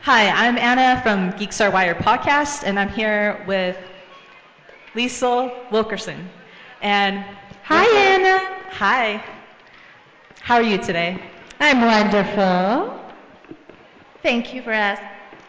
Hi, I'm Anna from Geeks Are Wired podcast, and I'm here with Liesl Wilkerson. And Hi, Anna. Hi. How are you today? I'm wonderful. Thank you for asking.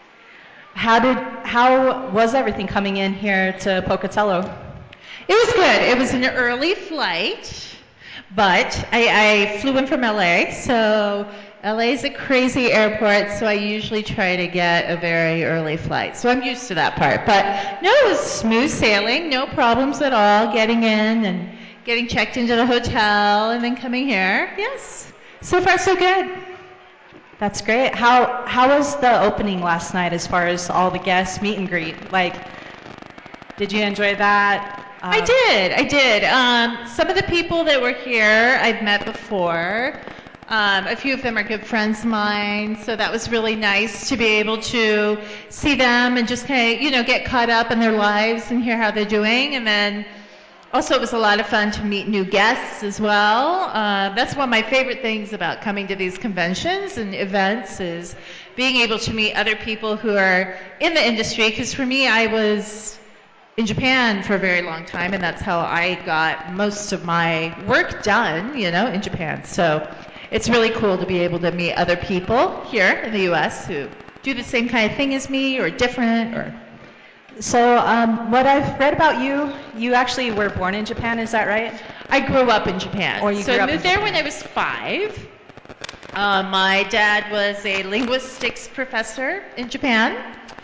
How was everything coming in here to Pocatello? It was good. It was an early flight, but I flew in from LA, so LA is a crazy airport, so I usually try to get a very early flight. So I'm used to that part. But no, it was smooth sailing, no problems at all, getting in and getting checked into the hotel and then coming here. Yes, so far so good. That's great. How was the opening last night as far as all the guests meet and greet? Like, did you enjoy that? I did. Some of the people that were here I've met before. A few of them are good friends of mine, so that was really nice to be able to see them and just kind of, get caught up in their lives and hear how they're doing. And then also it was a lot of fun to meet new guests as well. That's one of my favorite things about coming to these conventions and events is being able to meet other people who are in the industry, because for me, I was in Japan for a very long time, and that's how I got most of my work done, in Japan. So it's really cool to be able to meet other people here in the U.S. who do the same kind of thing as me or different. So what I've read about you, you actually were born in Japan, is that right? I grew up in Japan. Or you grew so up I moved in there Japan. when I was 5. My dad was a linguistics professor in Japan.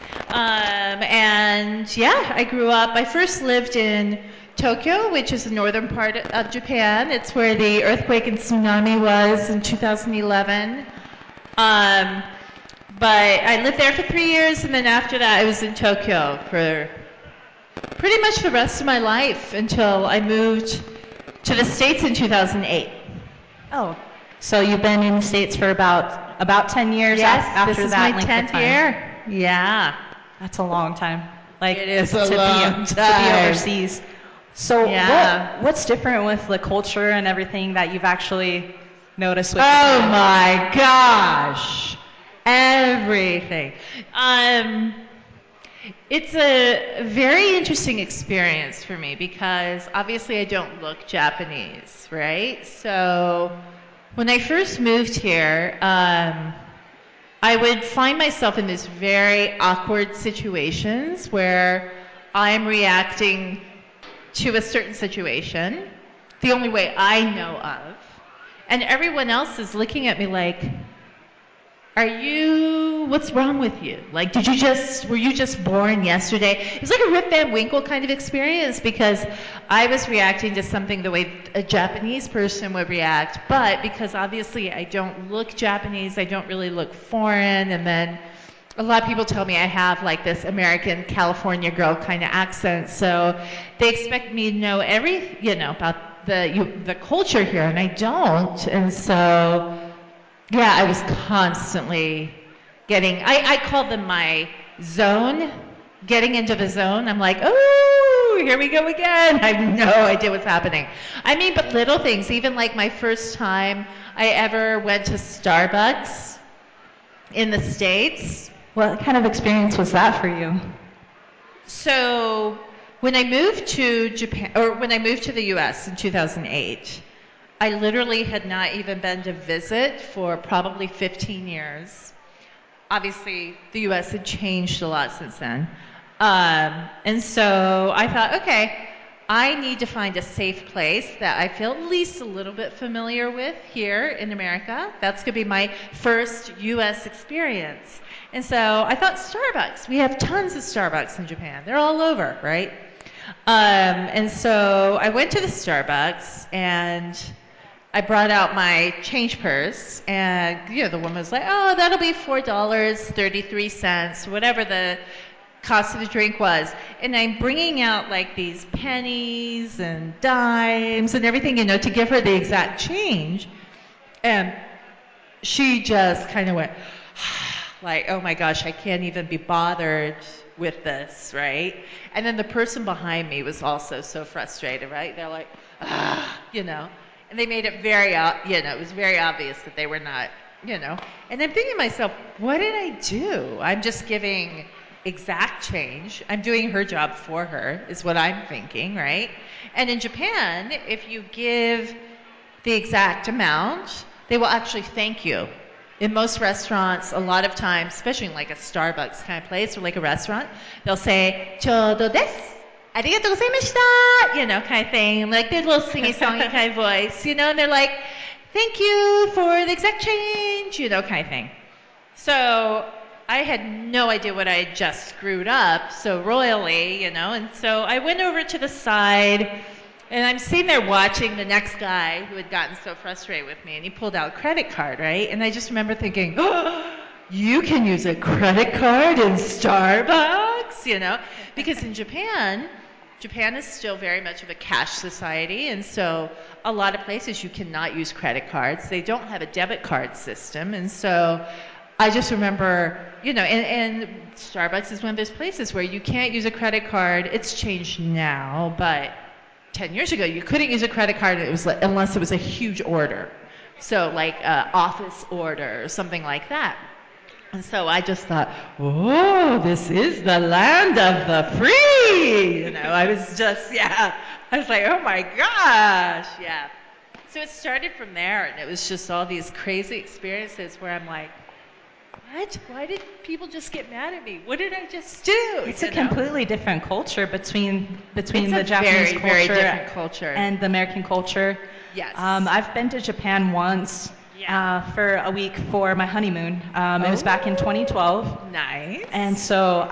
And yeah, I grew up. I first lived in Tokyo, which is the northern part of Japan. It's where the earthquake and tsunami was in 2011. But I lived there for 3 years, and then after that, I was in Tokyo for pretty much the rest of my life until I moved to the States in 2008. Oh, so you've been in the States for about 10 years after this is that my length 10th of time. year. Yeah. That's a long time. Like, It is a to long be time. overseas. So Yeah. what's different with the culture and everything that you've actually noticed with Oh Japan? my gosh. Everything. It's a very interesting experience for me because obviously I don't look Japanese, right? So when I first moved here, I would find myself in these very awkward situations where I'm reacting to a certain situation the only way I know of, and everyone else is looking at me like, what's wrong with you? Like, were you just born yesterday? It was like a Rip Van Winkle kind of experience because I was reacting to something the way a Japanese person would react, but because obviously I don't look Japanese, I don't really look foreign, and then a lot of people tell me I have like this American California girl kind of accent, so they expect me to know about the culture here, and I don't, and so yeah, I was constantly I call them my zone, getting into the zone. I'm like, oh, here we go again. I have no idea what's happening. I mean, but little things, even like my first time I ever went to Starbucks in the States. What kind of experience was that for you? So when I moved to Japan, or when I moved to the US in 2008, I literally had not even been to visit for probably 15 years. Obviously, the U.S. had changed a lot since then. And so I thought, okay, I need to find a safe place that I feel at least a little bit familiar with here in America. That's going to be my first U.S. experience. And so I thought Starbucks. We have tons of Starbucks in Japan. They're all over, right? And so I went to the Starbucks and I brought out my change purse, and the woman was like, "Oh, that'll be $4.33, whatever the cost of the drink was." And I'm bringing out like these pennies and dimes and everything, to give her the exact change, and she just kind of went like, "Oh my gosh, I can't even be bothered with this," right? And then the person behind me was also so frustrated, right? They're like, and they made it very, it was very obvious that they were not you know. And I'm thinking to myself, what did I do? I'm just giving exact change. I'm doing her job for her, is what I'm thinking, right? And in Japan, if you give the exact amount, they will actually thank you. In most restaurants, a lot of times, especially in like a Starbucks kind of place or like a restaurant, they'll say, ちょうどです。ありがとうございました. You know, kind of thing, like their little singy-songy kind of voice, you know, and they're like, thank you for the exact change, you know, kind of thing. So I had no idea what I had just screwed up so royally, you know, and so I went over to the side and I'm sitting there watching the next guy who had gotten so frustrated with me, and he pulled out a credit card, right? And I just remember thinking, oh, you can use a credit card in Starbucks, you know? Because in Japan is still very much of a cash society, and so a lot of places you cannot use credit cards. They don't have a debit card system, and so I just remember, you know, and Starbucks is one of those places where you can't use a credit card. It's changed now, but 10 years ago, you couldn't use a credit card unless it was a huge order. So like an office order or something like that. And so I just thought, oh, this is the land of the free. You know, I was like, oh my gosh, yeah. So it started from there, and it was just all these crazy experiences where I'm like, what? Why did people just get mad at me? What did I just do? It's a completely different culture between It's the a Japanese very, culture, very different culture. and the American culture. Yes. I've been to Japan once for a week for my honeymoon. It was back in 2012. Nice. And so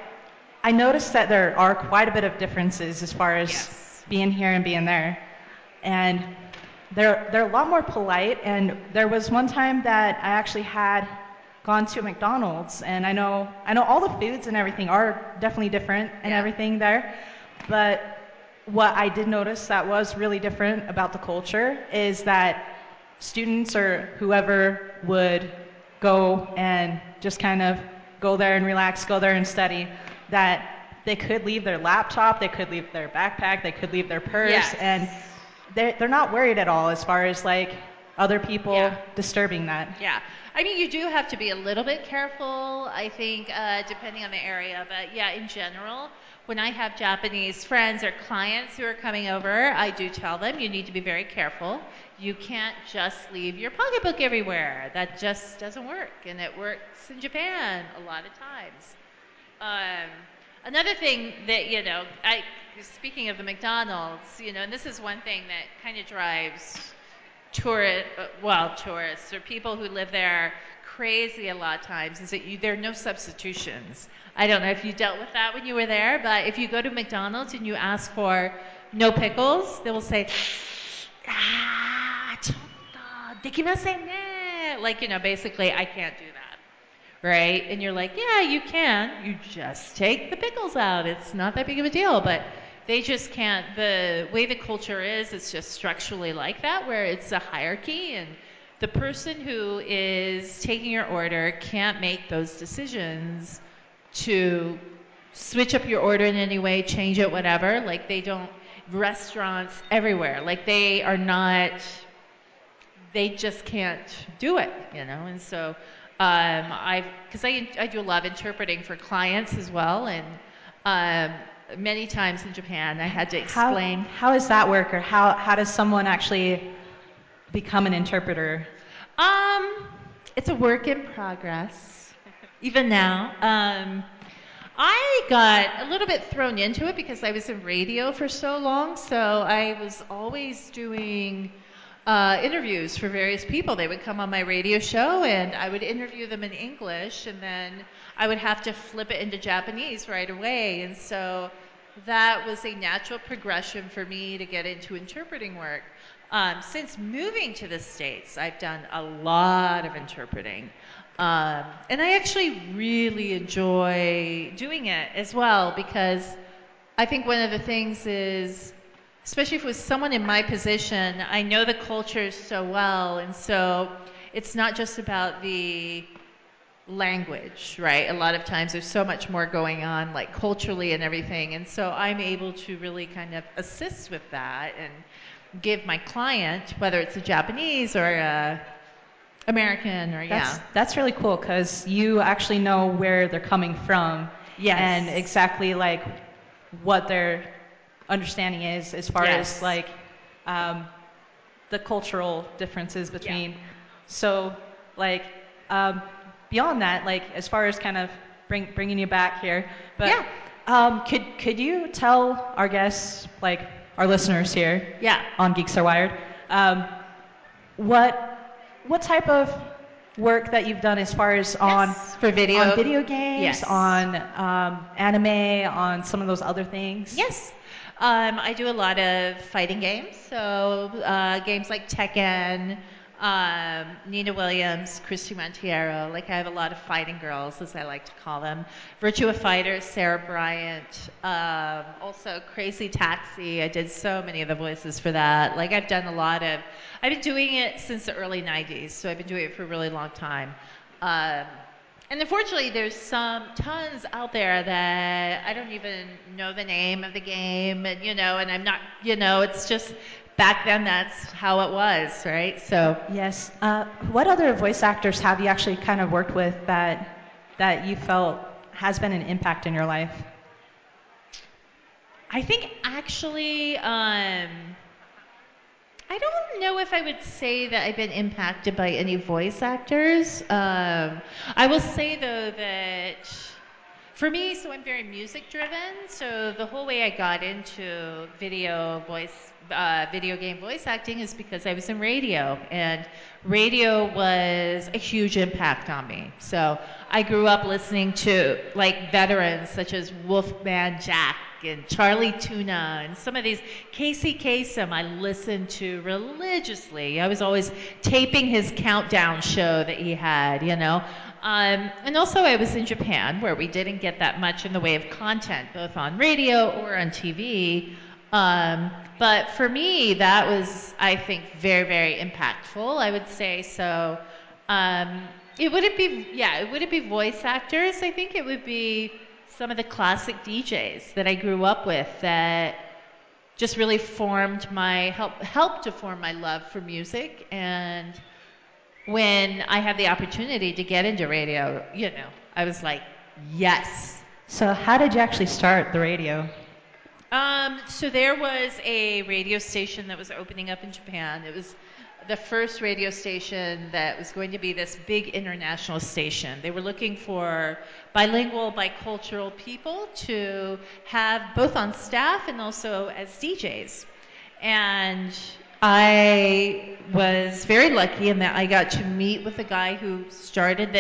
I noticed that there are quite a bit of differences as far as being here and being there. And they're a lot more polite. And there was one time that I actually had gone to McDonald's, and I know all the foods and everything are definitely different and everything there, but what I did notice that was really different about the culture is that students or whoever would go and just kind of go there and relax, go there and study, that they could leave their laptop, they could leave their backpack, they could leave their purse, and they're not worried at all as far as like other people disturbing that. Yeah. I mean, you do have to be a little bit careful, I think, depending on the area. But yeah, in general, when I have Japanese friends or clients who are coming over, I do tell them you need to be very careful. You can't just leave your pocketbook everywhere. That just doesn't work. And it works in Japan a lot of times. Another thing that, you know, speaking of the McDonald's, you know, and this is one thing that kind of drives tourists or people who live there crazy a lot of times, is that there are no substitutions. I don't know if you dealt with that when you were there, but if you go to McDonald's and you ask for no pickles, they will say, chotto, dekimasen ne. Like, you know, basically, I can't do that. Right? And you're like, yeah, you can. You just take the pickles out. It's not that big of a deal, but they just can't. The way the culture is, it's just structurally like that, where it's a hierarchy, and the person who is taking your order can't make those decisions to switch up your order in any way, change it, whatever. Like they don't, restaurants everywhere, like they just can't do it, you know, and so because I do a lot of interpreting for clients as well, and many times in Japan, I had to explain. How does that work, or how does someone actually become an interpreter? It's a work in progress, even now. I got a little bit thrown into it because I was in radio for so long, so I was always doing interviews for various people. They would come on my radio show, and I would interview them in English, and then I would have to flip it into Japanese right away. And so that was a natural progression for me to get into interpreting work. Since moving to the States, I've done a lot of interpreting. And I actually really enjoy doing it as well, because I think one of the things is, especially if it was someone in my position, I know the culture so well, and so it's not just about the language, right? A lot of times there's so much more going on, like culturally and everything, and so I'm able to really kind of assist with that and give my client, whether it's a Japanese or American or That's really cool because you actually know where they're coming from. Yes. And exactly like what their understanding is as far as like the cultural differences between. So like beyond that, like as far as kind of bringing you back here, but could you tell our guests, like our listeners here, on Geeks Are Wired, what type of work that you've done as far as on video games, on anime, on some of those other things? Yes. I do a lot of fighting games, so games like Tekken, Nina Williams, Christy Montiero. Like I have a lot of fighting girls, as I like to call them. Virtua Fighter, Sarah Bryant. Also Crazy Taxi. I did so many of the voices for that. Like I've been doing it since the early 90s, so I've been doing it for a really long time. And unfortunately, there's tons out there that I don't even know the name of the game, and and I'm not, it's just back then that's how it was, right? So yes. What other voice actors have you actually kind of worked with that you felt has been an impact in your life? I think actually, I don't know if I would say that I've been impacted by any voice actors. I will say though that for me, so I'm very music driven. So the whole way I got into video game voice acting is because I was in radio, and radio was a huge impact on me. So I grew up listening to like veterans such as Wolfman Jack and Charlie Tuna and some of these. Casey Kasem I listened to religiously. I was always taping his countdown show that he had, and also I was in Japan where we didn't get that much in the way of content, both on radio or on TV. But for me, that was, I think, very, very impactful, I would say. So it wouldn't be voice actors. I think it would be some of the classic DJs that I grew up with that just really helped to form my love for music. And when I had the opportunity to get into radio, I was like, yes. So how did you actually start the radio? So there was a radio station that was opening up in Japan. It was the first radio station that was going to be this big international station. They were looking for bilingual, bicultural people to have both on staff and also as DJs. And I was very lucky in that I got to meet with the guy who started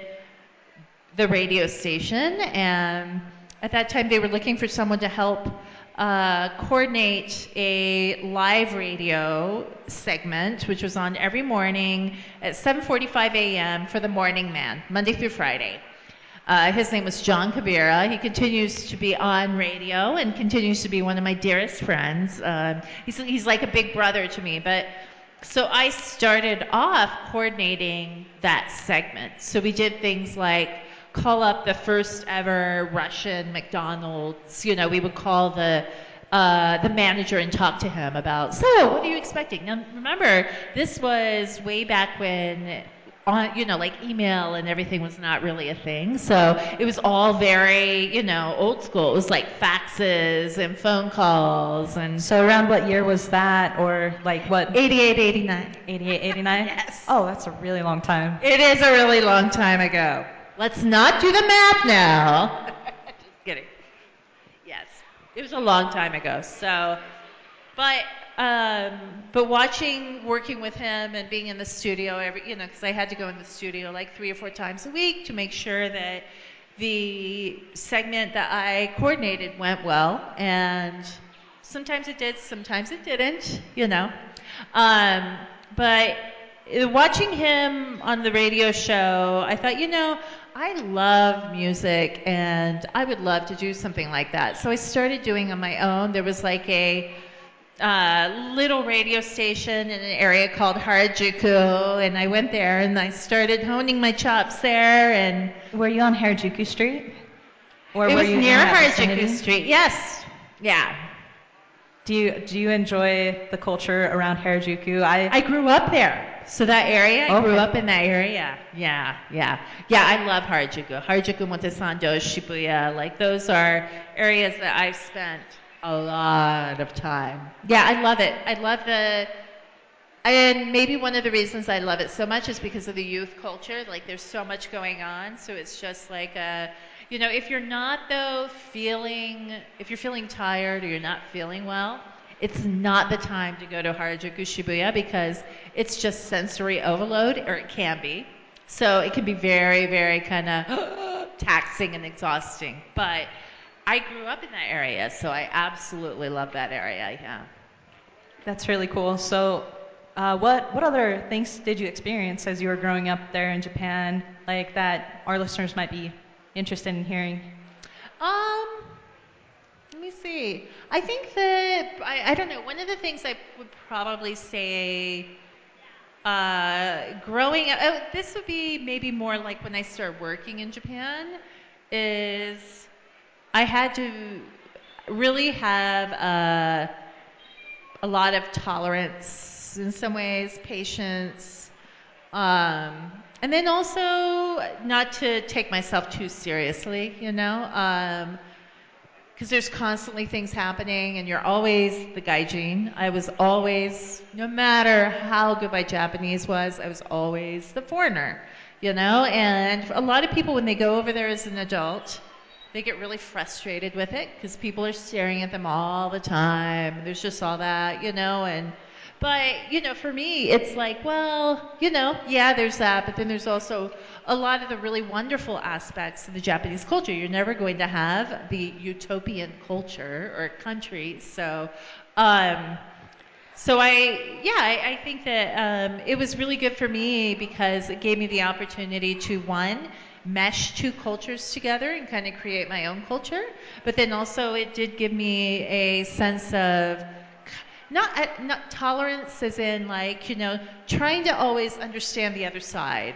the radio station. And at that time, they were looking for someone to help coordinate a live radio segment, which was on every morning at 7:45 a.m. for the Morning Man, Monday through Friday. His name was John Kabira. He continues to be on radio and continues to be one of my dearest friends. He's like a big brother to me. But so I started off coordinating that segment. So we did things like call up the first ever Russian McDonald's. We would call the manager and talk to him about, so what are you expecting? Now remember, this was way back when like email and everything was not really a thing. So it was all very, old school. It was like faxes and phone calls. And so around what year was that, or like what? 88, 89. 88, 89? Yes. Oh, that's a really long time. It is a really long time ago. Let's not do the math now. Just kidding. Yes, it was a long time ago. So, but working with him and being in the studio because I had to go in the studio like 3 or 4 times a week to make sure that the segment that I coordinated went well. And sometimes it did, sometimes it didn't, But watching him on the radio show, I thought, I love music and I would love to do something like that. So I started doing on my own. There was like a little radio station in an area called Harajuku, and I went there and I started honing my chops there. And were you on Harajuku Street? Or it was near Harajuku Street. Yes. Yeah. Do you enjoy the culture around Harajuku? I grew up there. So that area, I grew Okay. up in that area. Yeah. I love Harajuku. Harajuku, Montesando, Shibuya, like those are areas that I've spent a lot of time. Yeah, I love it. And maybe one of the reasons I love it so much is because of the youth culture. Like there's so much going on. So it's just like if you're not if you're feeling tired or you're not feeling well, it's not the time to go to Harajuku Shibuya because it's just sensory overload, or it can be. So it can be very, very kind of taxing and exhausting. But I grew up in that area, so I absolutely love that area. Yeah. That's really cool. So, what other things did you experience as you were growing up there in Japan, like that our listeners might be interested in hearing? Let me see. I think that I don't know. One of the things I would probably say, growing up, this would be maybe more like when I started working in Japan, is I had to really have a lot of tolerance in some ways, patience, and then also not to take myself too seriously, because there's constantly things happening and you're always the gaijin. I was always, no matter how good my Japanese was, I was always the foreigner, and a lot of people when they go over there as an adult, they get really frustrated with it because people are staring at them all the time. There's just all that, but for me, it's like, well, yeah, there's that, but then there's also a lot of the really wonderful aspects of the Japanese culture. You're never going to have the utopian culture or country. So, I think that it was really good for me because it gave me the opportunity to, one, mesh two cultures together and kind of create my own culture. But then also it did give me a sense of not tolerance as in trying to always understand the other side.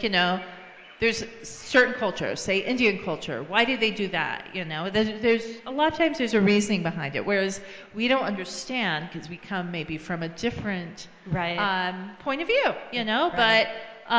There's certain cultures, say Indian culture. Why do they do that? There's a lot of times there's a reasoning behind it, whereas we don't understand because we come maybe from a different point of view. Right.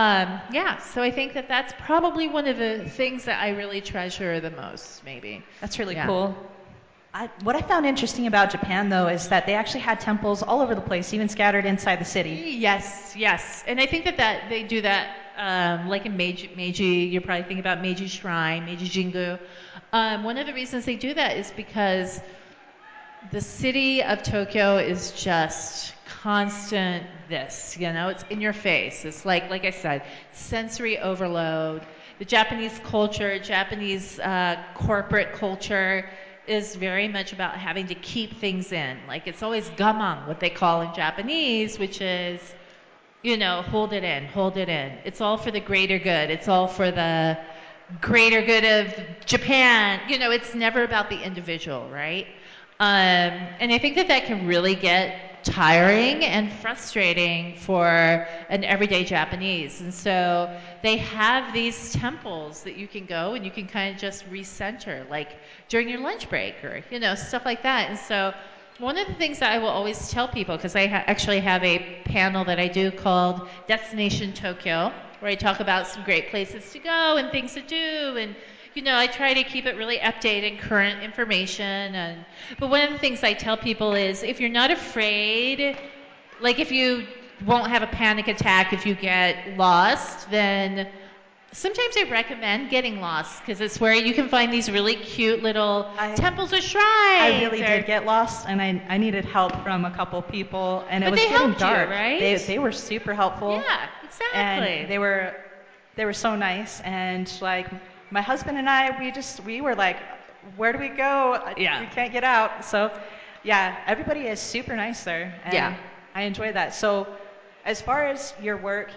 But so I think that that's probably one of the things that I really treasure the most, maybe. That's really cool. What I found interesting about Japan, though, is that they actually had temples all over the place, even scattered inside the city. Yes. And I think that they do that, like in Meiji, you're probably thinking about Meiji Shrine, Meiji Jingu. One of the reasons they do that is because the city of Tokyo is just constant it's in your face. It's like I said, sensory overload. The Japanese culture, Japanese corporate culture is very much about having to keep things in. Like it's always gaman, what they call in Japanese, which is, hold it in. It's all for the greater good. It's all for the greater good of Japan. It's never about the individual, right? And I think that can really get tiring and frustrating for an everyday Japanese. And so they have these temples that you can go and you can kind of just recenter, like during your lunch break or, stuff like that. And so one of the things that I will always tell people, because I actually have a panel that I do called Destination Tokyo, where I talk about some great places to go and things to do, and I try to keep it really updated, current information. But one of the things I tell people is if you're not afraid, like if you won't have a panic attack if you get lost, then sometimes I recommend getting lost because it's where you can find these really cute little temples or shrines. I really did get lost, and I needed help from a couple people, and it was getting dark. You, right? They were super helpful. Yeah, exactly. And they were so nice, and my husband and I, we were like, where do we go? Yeah. We can't get out. So, yeah, everybody is super nice there. And I enjoy that. So, as far as your work,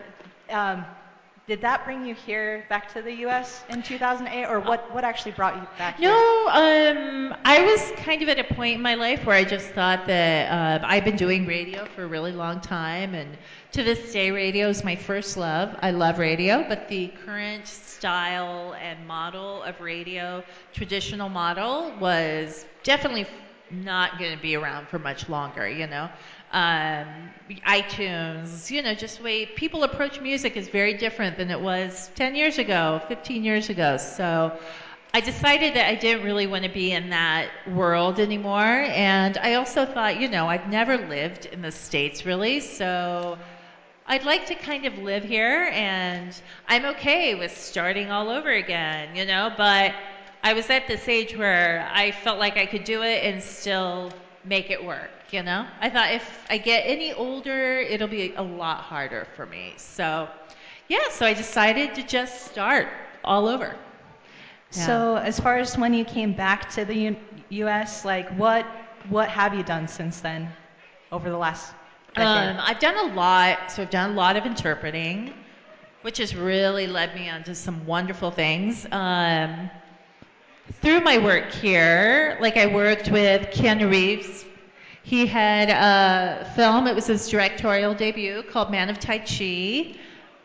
did that bring you here back to the U.S. in 2008, or what actually brought you back here? No, I was kind of at a point in my life where I just thought that I've been doing radio for a really long time, and to this day, radio is my first love. I love radio, but the current style and model of radio, traditional model, was definitely not going to be around for much longer, you know. Um, iTunes, you know, just the way people approach music is very different than it was 10 years ago, 15 years ago. So I decided that I didn't really want to be in that world anymore. And I also thought, you know, I've never lived in the States really, so I'd like to kind of live here, and I'm okay with starting all over again, you know, but I was at this age where I felt like I could do it and still make it work, you know. I thought if I get any older, it'll be a lot harder for me. So, yeah, so I decided to just start all over. Yeah. So as far as when you came back to the U.S., like what have you done since then over the last decade? I've done a lot. So I've done a lot of interpreting, which has really led me onto some wonderful things. Through my work here, like I worked with Keanu Reeves. He had a film, it was his directorial debut called Man of Tai Chi.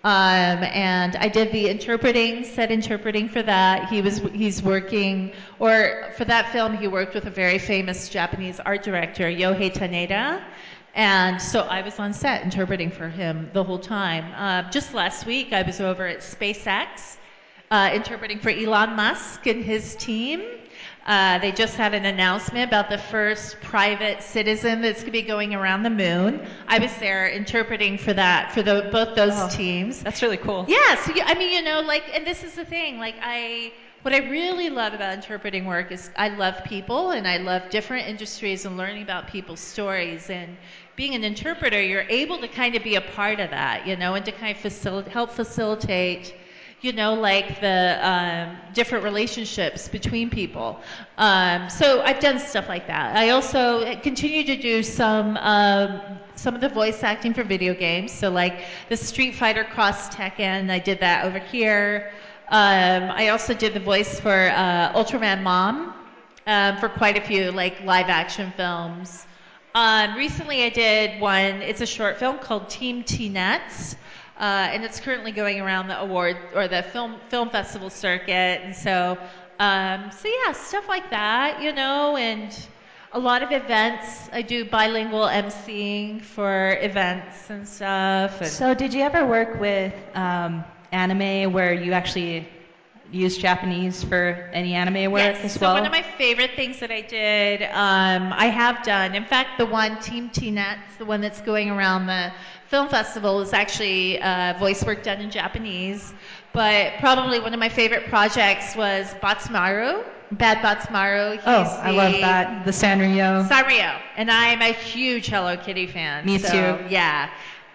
And I did the set interpreting for that. He's working, or for that film, he worked with a very famous Japanese art director, Yohei Taneda. And so I was on set interpreting for him the whole time. Just last week, I was over at SpaceX, interpreting for Elon Musk and his team. They just had an announcement about the first private citizen that's going to be going around the moon. I was there interpreting for that, for both those teams. That's really cool. Yeah, so I mean, you know, like, and this is the thing, like, what I really love about interpreting work is I love people and I love different industries and learning about people's stories. And being an interpreter, you're able to kind of be a part of that, you know, and to kind of help facilitate, you know, like the different relationships between people. So I've done stuff like that. I also continue to do some of the voice acting for video games. So like the Street Fighter Cross Tekken, I did that over here. I also did the voice for Ultraman Mom for quite a few like live action films. Recently I did one, it's a short film called Team T-Nets. And it's currently going around the award or the film festival circuit, and so yeah, stuff like that, you know, and a lot of events. I do bilingual emceeing for events and stuff. And So did you ever work with anime where you actually use Japanese for any anime work as well? So one of my favorite things that I did, I have done. In fact, the one Team T-Nets, the one that's going around the film festival, is actually voice work done in Japanese. But probably one of my favorite projects was Batsumaru, Bad Batsumaru. I love that. The Sanrio. Sanrio. And I'm a huge Hello Kitty fan. Me too. Yeah.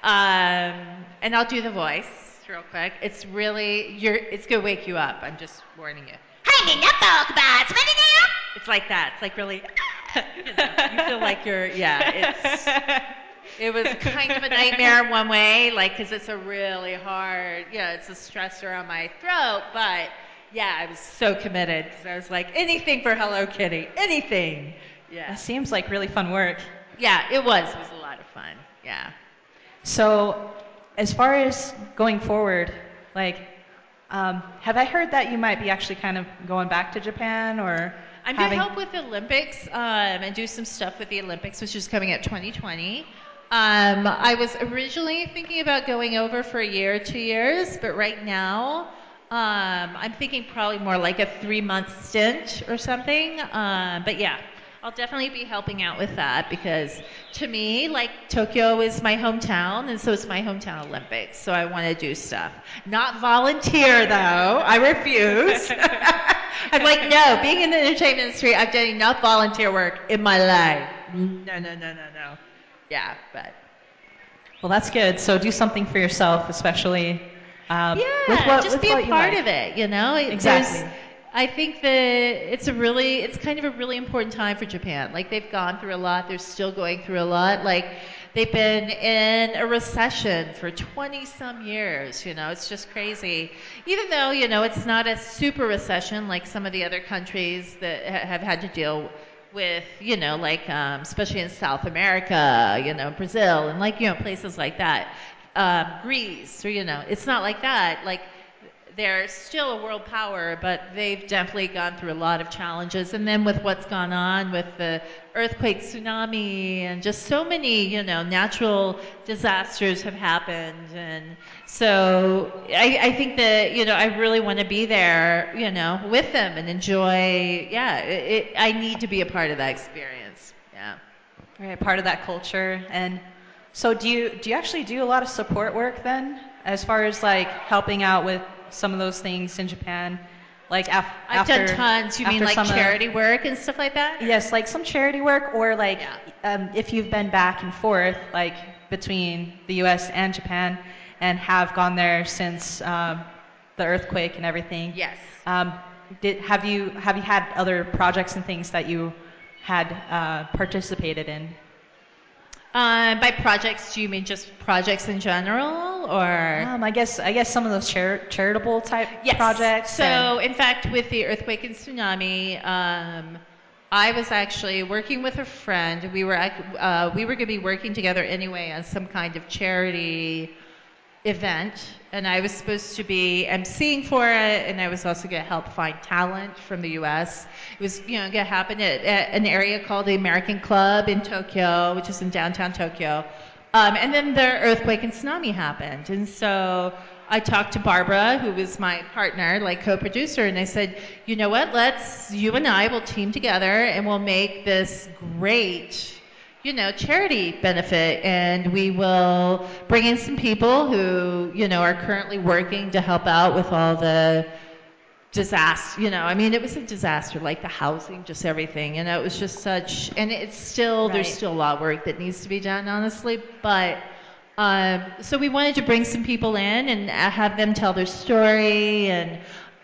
And I'll do the voice real quick. It's really, it's going to wake you up. I'm just warning you. It's like that. It's like really, you know, you feel like it was kind of a nightmare one way, like, because it's a really hard, it's a stressor on my throat, but yeah, I was so committed. So I was like, anything for Hello Kitty, anything. Yeah. It seems like really fun work. Yeah, it was. It was a lot of fun. Yeah. So as far as going forward, like, have I heard that you might be actually kind of going back to Japan, or I'm going to help with the Olympics and do some stuff with the Olympics, which is coming at 2020. I was originally thinking about going over for a year or 2 years, but right now I'm thinking probably more like a 3-month stint or something. But yeah, I'll definitely be helping out with that because to me, like, Tokyo is my hometown, and so it's my hometown Olympics. So I want to do stuff. Not volunteer, though. I refuse. I'm like, no, being in the entertainment industry, I've done enough volunteer work in my life. No. Yeah, but. Well, that's good. So do something for yourself, especially just be a part of it, you know? Exactly. I think that it's kind of a really important time for Japan. Like, they've gone through a lot. They're still going through a lot. Like, they've been in a recession for 20-some years, you know? It's just crazy. Even though, you know, it's not a super recession like some of the other countries that have had to deal with, you know, like, especially in South America, you know, Brazil, and, like, you know, places like that. Greece, or, you know, it's not like that. Like, they're still a world power, but they've definitely gone through a lot of challenges. And then with what's gone on with the earthquake, tsunami, and just so many, natural disasters have happened. And so I think that, I really want to be there, with them and enjoy, I need to be a part of that experience. Yeah. Right, part of that culture. And so do you actually do a lot of support work then, as far as like helping out with some of those things in Japan? Like I've done tons. You mean like charity work and stuff like that? Yes, like some charity work, or like if you've been back and forth, like between the U.S. and Japan, and have gone there since the earthquake and everything. Yes. Have you had other projects and things that you had participated in? By projects, do you mean just projects in general, or? I guess some of those charitable type projects. So, in fact, with the earthquake and tsunami, I was actually working with a friend. We were going to be working together anyway on some kind of charity event, and I was supposed to be emceeing for it, and I was also going to help find talent from the U.S. It was, going to happen at an area called the American Club in Tokyo, which is in downtown Tokyo. And then the earthquake and tsunami happened, and so I talked to Barbara, who was my partner, like co-producer, and I said, you know what? You and I will team together, and we'll make this great charity benefit, and we will bring in some people who, are currently working to help out with all the disaster, it was a disaster, like the housing, just everything, it was just such, and it's still, there's still a lot of work that needs to be done, honestly, but, so we wanted to bring some people in and have them tell their story, and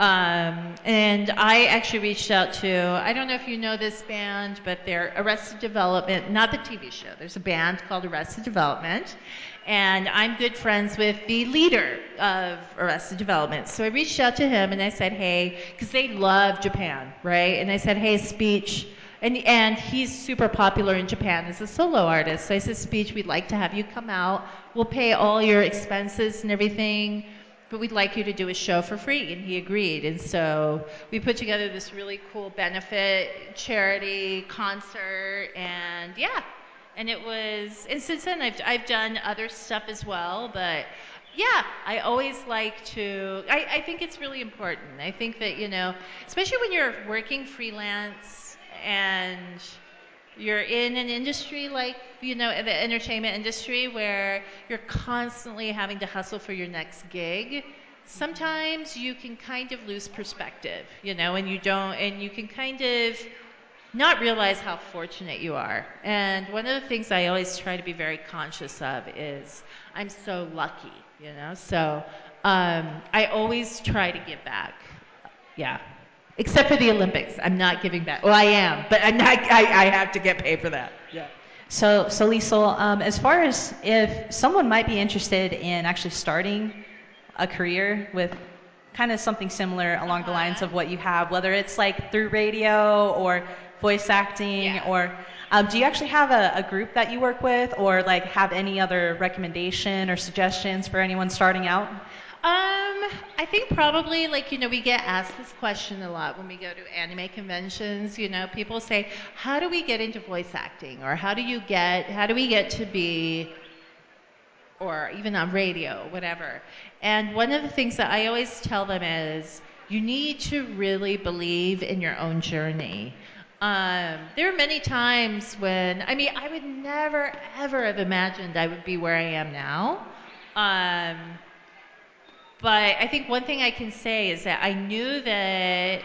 I actually reached out to, I don't know if you know this band, but they're Arrested Development, not the TV show. There's a band called Arrested Development, and I'm good friends with the leader of Arrested Development. So I reached out to him and I said, hey, because they love Japan, right? And I said, hey, Speech, and he's super popular in Japan as a solo artist. So I said, Speech, we'd like to have you come out. We'll pay all your expenses and everything, but we'd like you to do a show for free. And he agreed. And so we put together this really cool benefit charity concert, and and it was, and since then I've done other stuff as well, but I always like to, I think it's really important. I think that, especially when you're working freelance and you're in an industry like, the entertainment industry, where you're constantly having to hustle for your next gig, sometimes you can kind of lose perspective, and you can kind of not realize how fortunate you are. And one of the things I always try to be very conscious of is I'm so lucky, so I always try to give back. Except for the Olympics. I'm not giving back. Well, I am, but I'm not, I have to get paid for that. So Liesl, as far as if someone might be interested in actually starting a career with kind of something similar along the lines of what you have, whether it's like through radio or voice acting, or do you actually have a group that you work with, or like have any other recommendation or suggestions for anyone starting out? I think probably, like, we get asked this question a lot when we go to anime conventions. People say, how do we get into voice acting? Or how do we get to be, or even on radio, whatever. And one of the things that I always tell them is, you need to really believe in your own journey. There are many times when, I would never, ever have imagined I would be where I am now. But I think one thing I can say is that I knew that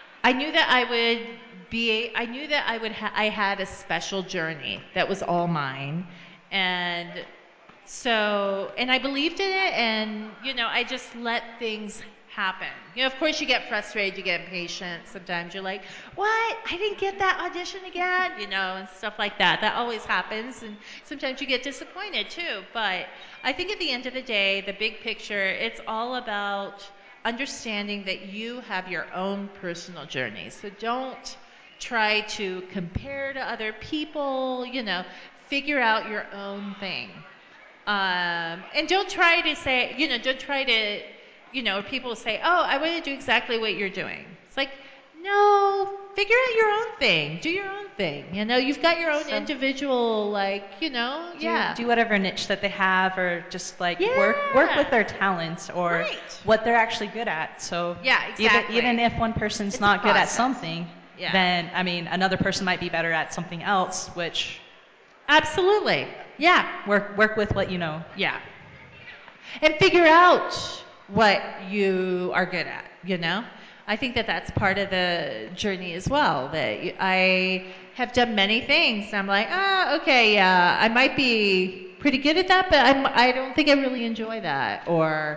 I had a special journey that was all mine. And so, and I believed in it, and, I just let things happen. Of course you get frustrated, you get impatient. Sometimes you're like, what? I didn't get that audition again, and stuff like that. That always happens, and sometimes you get disappointed too. But I think at the end of the day, the big picture, it's all about understanding that you have your own personal journey. So don't try to compare to other people, figure out your own thing. And don't try to say, don't try to people say, oh, I want to do exactly what you're doing. It's like, no, figure out your own thing. Do your own thing. You've got your own individual, do whatever niche that they have, or just work with their talents, or what they're actually good at. So yeah, exactly. even if one person's not good at something, then another person might be better at something else, which absolutely, yeah, work with what you know. Yeah, and figure out what you are good at. I think that that's part of the journey as well. That I have done many things. And I'm like, okay, yeah, I might be pretty good at that, but I don't think I really enjoy that. Or,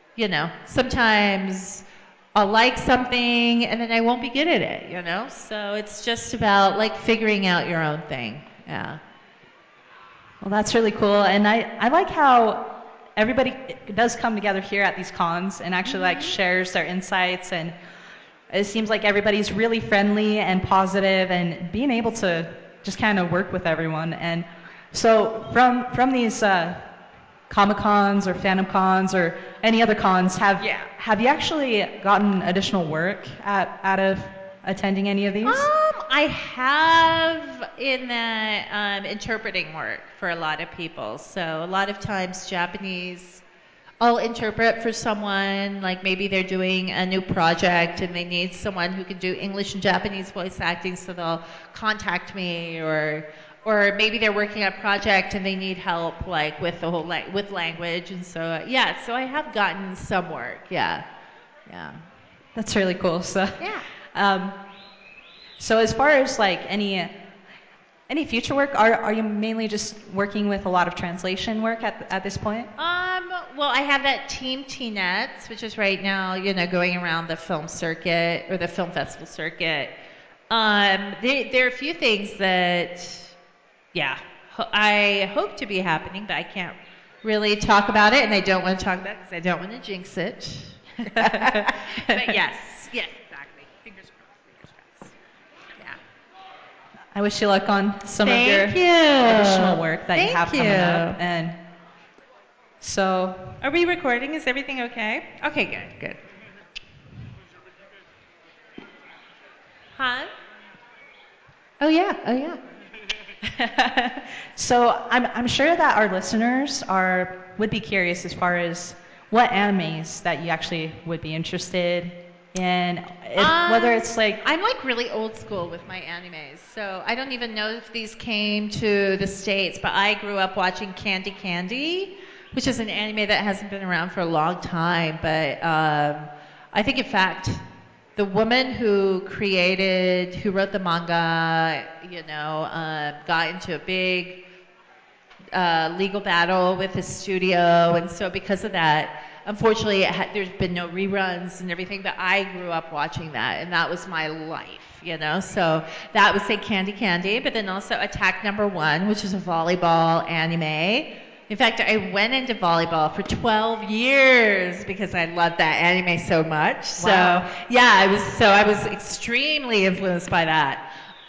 sometimes I'll like something and then I won't be good at it. So it's just about figuring out your own thing. Yeah. Well, that's really cool, and I like how everybody does come together here at these cons and actually shares their insights, and it seems like everybody's really friendly and positive and being able to just kind of work with everyone. And so from these Comic-Cons or Phantom Cons or any other cons, have you actually gotten additional work out of attending any of these? I have in that interpreting work for a lot of people. So a lot of times Japanese, I'll interpret for someone, like maybe they're doing a new project and they need someone who can do English and Japanese voice acting, so they'll contact me, or maybe they're working on a project and they need help with the whole with language, and so so I have gotten some work. Yeah. That's really cool. So yeah. So as far as any future work, are you mainly just working with a lot of translation work at this point? Well, I have that Team TNETs, which is right now, going around the film circuit or the film festival circuit. There are a few things that, I hope to be happening, but I can't really talk about it, and I don't want to talk about it because I don't want to jinx it. But yes, exactly. Fingers crossed. Yeah. I wish you luck on some of your additional work that you have coming up. And so, are we recording? Is everything okay? Okay, good. Huh? Oh yeah. So I'm sure that our listeners would be curious as far as what animes that you actually would be interested in, whether it's I'm really old school with my animes, so I don't even know if these came to the States, but I grew up watching Candy Candy, which is an anime that hasn't been around for a long time, but I think, in fact, the woman who wrote the manga, got into a big legal battle with the studio, and so because of that, unfortunately, there's been no reruns and everything, but I grew up watching that, and that was my life, So that would say Candy Candy, but then also Attack Number One, which is a volleyball anime. In fact, I went into volleyball for 12 years because I loved that anime so much. Wow. So I was extremely influenced by that.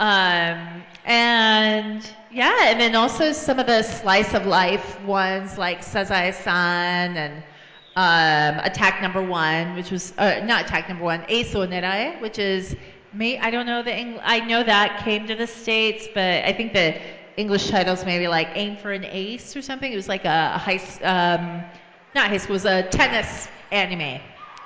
And then also some of the slice of life ones like Sazae-san and Attack Number One, which was not Attack Number One, Eiso Nerae, which is I don't know I know that came to the States, but I think the English titles maybe Aim for an Ace or something. It was like a not high school, it was a tennis anime.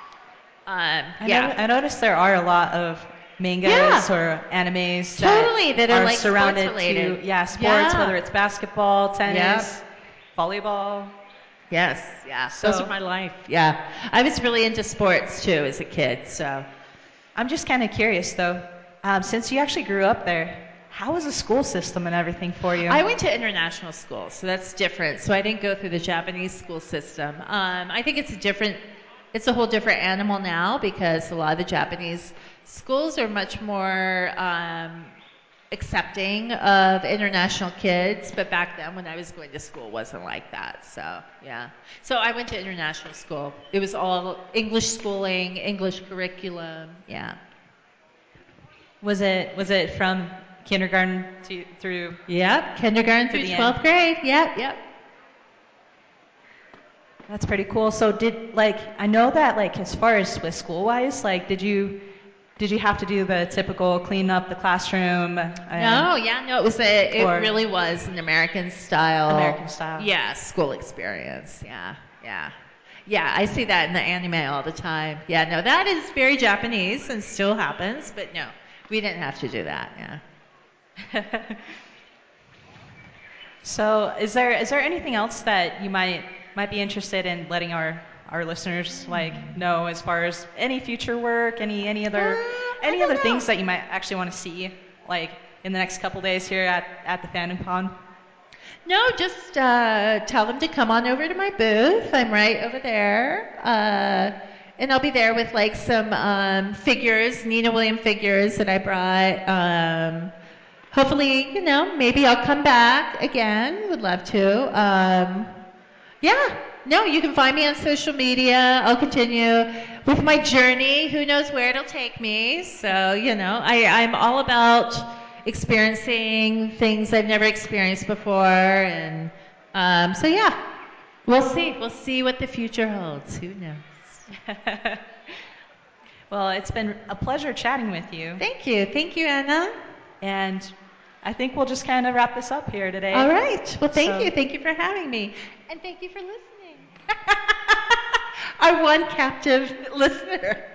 I noticed there are a lot of mangas or animes that are surrounded sports-related. to sports, whether it's basketball, tennis, volleyball. Yes, those are my life. Yeah, I was really into sports too as a kid. So I'm just kind of curious though, since you actually grew up there, how was the school system and everything for you? I went to international school, so that's different. So I didn't go through the Japanese school system. I think it's a whole different animal now because a lot of the Japanese schools are much more accepting of international kids, but back then when I was going to school it wasn't like that. So so I went to international school. It was all English schooling, English curriculum. Was it from kindergarten through kindergarten through 12th grade? Yep. That's pretty cool. So I know that as far as Swiss school wise, did you have to do the typical clean up the classroom? No, yeah, no, it really was an American style. American style. Yeah, school experience. Yeah, yeah. Yeah, I see that in the anime all the time. Yeah, no, that is very Japanese and still happens, but no, we didn't have to do that, yeah. So, is there anything else that you might be interested in letting our listeners know as far as any future work, any other things that you might actually want to see in the next couple days here at the Fandom Con? No, just tell them to come on over to my booth. I'm right over there. And I'll be there with some figures, Nina William figures that I brought. Hopefully, maybe I'll come back again. Would love to. Yeah. No, you can find me on social media. I'll continue with my journey. Who knows where it'll take me. So, I'm all about experiencing things I've never experienced before. And so, yeah, we'll see. We'll see what the future holds. Who knows? Well, it's been a pleasure chatting with you. Thank you. Thank you, Anna. And I think we'll just kind of wrap this up here today. All right. Well, thank you. Thank you for having me. And thank you for listening. Our one captive listener.